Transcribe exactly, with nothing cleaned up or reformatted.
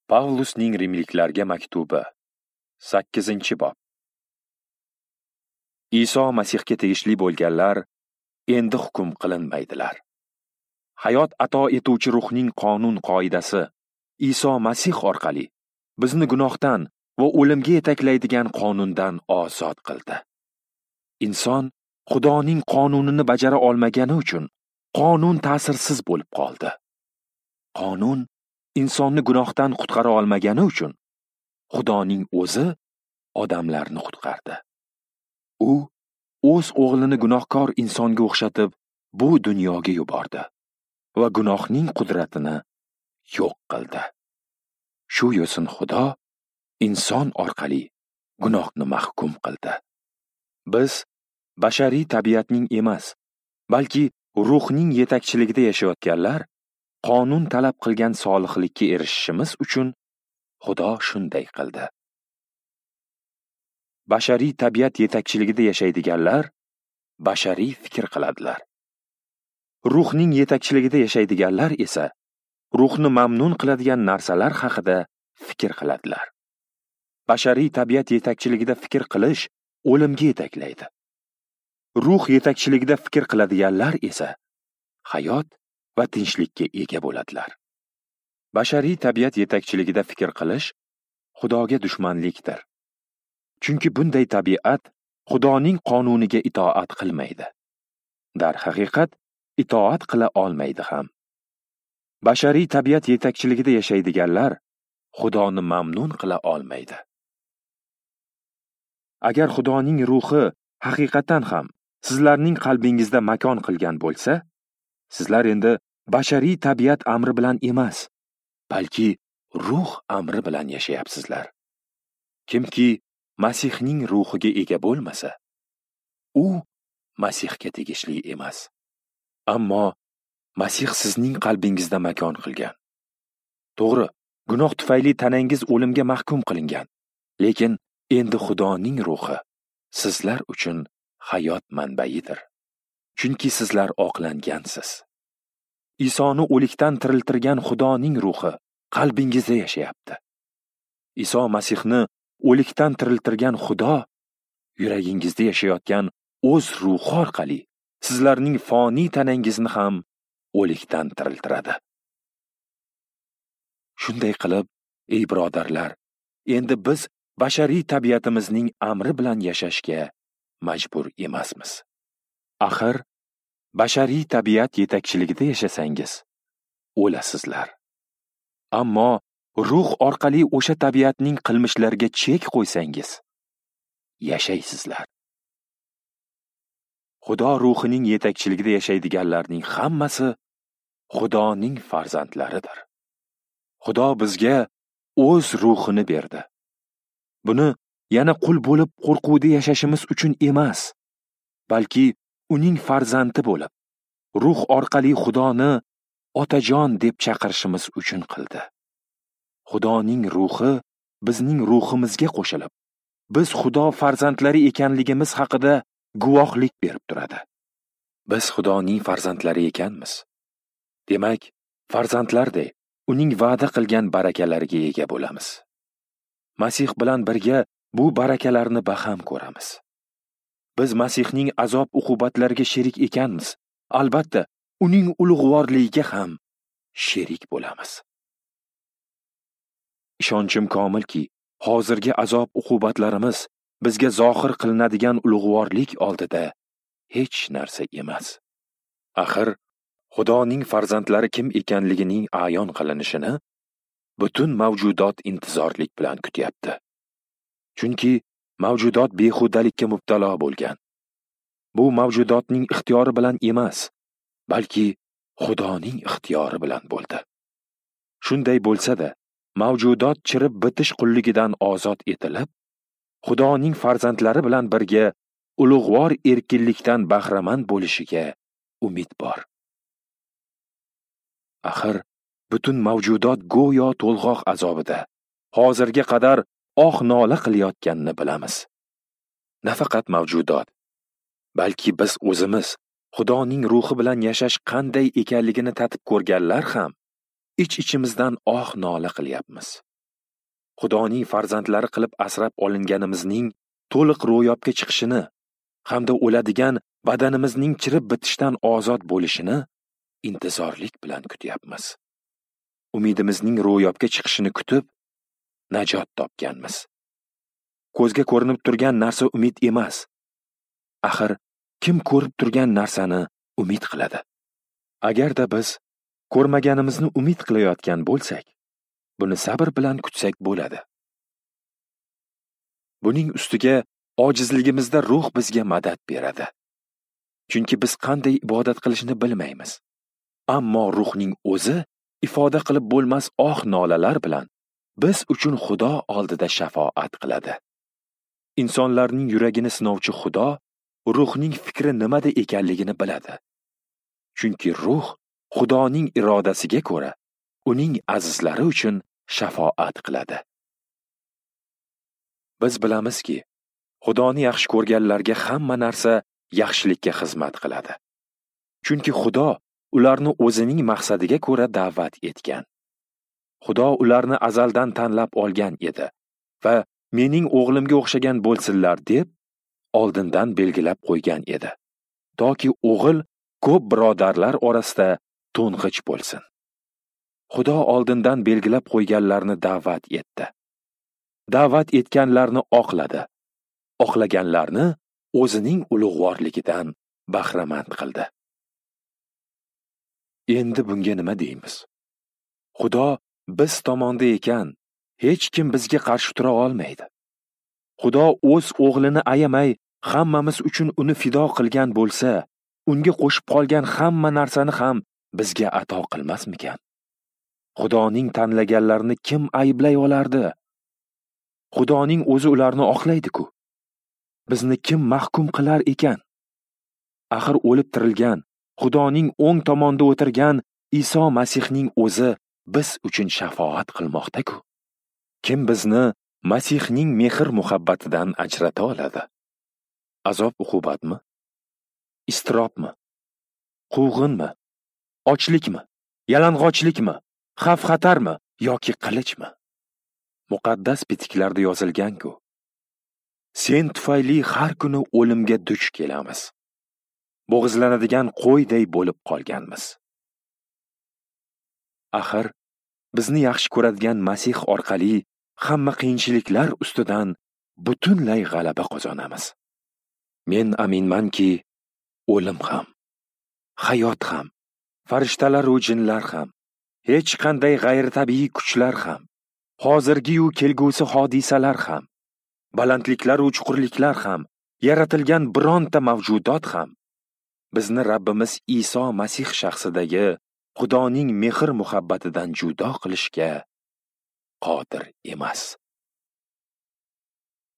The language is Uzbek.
Pavlusning Rimliklarga maktubi, sakkizinchi bob. Iso Masihga tegishli bo'lganlar endi hukm qilinmaydilar. Hayot ato etuvchi ruhning qonun qoidasi Iso Masih orqali bizni gunohdan va o'limga yetaklaydigan qonundan ozod qildi. Inson Xudoning qonunini bajara olmagani uchun qonun ta'sirsiz bo'lib qoldi. Qonun insonni gunohdan qutqara olmagani uchun Xudoning o'zi odamlarni qutqardi. U o'z o'g'lini gunohkor insonga o'xshatib bu dunyoga yubordi va gunohning qudratini yo'q qildi. Shu yo'sin Xudo inson orqali gunohni mahkum qildi. Biz bashariy tabiatning emas, balki ruhning yetakchiligida yashayotganlar qonun talab qilgan solihlikka erishishimiz uchun Xudo shunday qildi. Bashariy tabiat yetakchiligida yashaydiganlar bashariy fikr qiladilar. Ruhning yetakchiligida yashaydiganlar esa ruhni mamnun qiladigan narsalar haqida fikr qiladilar. Bashariy tabiat yetakchiligida fikr qilish o'limga yetaklaydi. Ruh yetakchiligida fikr qiladiganlar esa hayot va tinchlikka ega bo'ladilar. Bashariy tabiat yetakchiligida fikr qilish Xudoga dushmanlikdir. Chunki bunday tabiat Xudoning qonuniga itoat qilmaydi. Dar haqiqat, itoat qila olmaydi ham. Bashariy tabiat yetakchiligida yashaydiganlar Xudoni mamnun qila olmaydi. Agar Xudoning ruhi haqiqatan ham sizlarning qalbingizda makon qilgan bo'lsa, sizlar endi bashariy tabiat amri bilan emas, balki ruh amri bilan yashayapsizlar. Kimki Masihning ruhiga ega bo'lmasa, u Masihga tegishli emas. Ammo Masih sizning qalbingizda makon qilgan. To'g'ri, gunoh tufayli tanangiz o'limga mahkum qilingan, lekin endi Xudoning ruhi sizlar uchun hayot manbaidir. Chunki sizlar oqlangansiz. Isoni o'likdan tiriltirgan Xudoning ruhi qalbingizda yashayapti. Iso Masihni o'likdan tiriltirgan Xudo yuragingizda yashayotgan o'z ruhi orqali sizlarning foniy tanangizni ham o'likdan tiriltiradi. Shunday qilib, ey birodarlar, endi biz bashariy tabiatimizning amri bilan yashashga majbur emasmiz. Axir bashariy tabiat yetakchiligida yashasangiz o'lasizlar. Ammo ruh orqali o'sha tabiatning qilmishlariga chek qo'ysangiz yashaysizlar. Xudo ruhining yetakchiligida yashaydiganlarning hammasi Xudoning farzandlaridir. Xudo bizga o'z ruhini berdi. Buni yana qul bo'lib qo'rquvda yashashimiz uchun emas, balki uning farzandi bo'lib, ruh orqali Xudoni otajon deb chaqirishimiz uchun qildi. Xudoning ruhi bizning ruhimizga qo'shilib, biz Xudo farzandlari ekanligimiz haqida guvohlik berib turadi. Biz Xudoning farzandlari ekanmiz. Demak, farzandlardek uning va'da qilgan barakalariga ega bo'lamiz. Masih bilan birga bu barakalarni baham ko'ramiz. Biz Masihning azob uqubatlariga sherik ekanmiz. Albatta, uning ulug'vorligiga ham sherik bo'lamiz. Ishonchim komilki, hozirgi azob uqubatlarimiz bizga zohir qilinadigan ulug'vorlik oldida hech narsa emas. Axir Xudoning farzandlari kim ekanligining ayon qilinishini butun mavjudot intizorlik bilan kutyapti. Chunki mavjudot behudalikka mubtalo bo'lgan. Bu mavjudotning ixtiyori bilan emas, balki Xudoning ixtiyori bilan bo'ldi. Shunday bo'lsa-da, mavjudot chirib bitish qulligidan ozod etilib, Xudoning farzandlari bilan birga ulug'vor erkinlikdan bahramand bo'lishiga umid bor. Axir butun mavjudot go'yo to'lg'oq azobida hozirga qadar oh nola qilayotganini bilamiz. Nafaqat mavjudot, balki biz o'zimiz Xudoning ruhi bilan yashash qanday ekanligini tatib ko'rganlar ham ich-ichimizdan oh nola qilyapmiz. Xudoning farzandlari qilib asrab olinganimizning to'liq ro'yobga chiqishini hamda o'ladigan badanimizning chirib bitishdan ozod bo'lishini intizorlik bilan kutyapmiz. Umidimizning ro'yobga chiqishini kutib, najot topganmiz. Ko'zga ko'rinib turgan narsa umid emas. Axir kim ko'rib turgan narsani umid qiladi? Agarda biz ko'rmaganimizni umid qilayotgan bo'lsak, buni sabr bilan kutsak bo'ladi. Buning ustiga ojizligimizda ruh bizga madad beradi. Chunki biz qanday ibodat qilishni bilmaymiz. Ammo ruhning o'zi ifoda qilib bo'lmas oh nolalar bilan biz uchun Xudo oldida shafoat qiladi. Insonlarning yuragini sinovchi Xudo ruhning fikri nimada ekanligini biladi. Chunki ruh Xudoning irodasiga ko'ra uning azizlari uchun shafoat qiladi. Biz bilamizki, Xudoni yaxshi ko'rganlarga hamma narsa yaxshilikka xizmat qiladi. Chunki Xudo ularni o'zining maqsadiga ko'ra da'vat etgan. Xudo ularni azaldan tanlab olgan edi va mening o'g'limga o'xshagan bo'lsinlar deb oldindan belgilab qo'ygan edi. Toki o'g'il ko'p birodarlar orasida to'ng'ich bo'lsin. Xudo oldindan belgilab qo'yganlarni da'vat etdi. Da'vat etganlarni oqladi. Oqlaganlarni o'zining ulug'vorligidan bahramand qildi. Endi bunga nima deymiz? Xudo biz tomonda ekan, hech kim bizga qarshi tura olmaydi. Xudo o'z o'g'lini ayamay hammamiz uchun uni fido qilgan bo'lsa, unga qo'shib qolgan hamma narsani ham bizga ato qilmasmikan? Xudoning tanlaganlarini kim ayblay olardi? Xudoning o'zi ularni oqlaydi-ku. Bizni kim mahkum qilar ekan? Axir o'lib tirilgan, Xudoning o'ng tomonda o'tirgan Iso Masihning o'zi biz uchun shafoat qilmoqda-ku. Kim bizni Masihning mehr muhabbatidan ajrata oladi? Azob uqubatmi? Istirobmi? Quvg'inmi? Ochlikmi? Yalang'ochlikmi? Xavf-xatarmi yoki qilichmi? Muqaddas bitiklarda yozilgan-ku. Sen tufayli har kuni o'limga duch kelamiz. Bo'g'izlanadigan qo'yday bo'lib qolganmiz. Axir bizni yaxshi ko'radigan Masih orqali hamma qiyinchiliklar ustidan butunlay g'alaba qozonamiz. Men aminmanki, o'lim ham, hayot ham, farishtalar va jinlar ham, hech qanday g'ayritabiiy kuchlar ham, hozirgi va kelgusi hodisalar ham, balandliklar va chuqurliklar ham, yaratilgan bironta mavjudot ham bizni Rabbimiz Iso Masih shaxsidagi Xudoning mehr muhabbatidan judo qilishga qodir emas.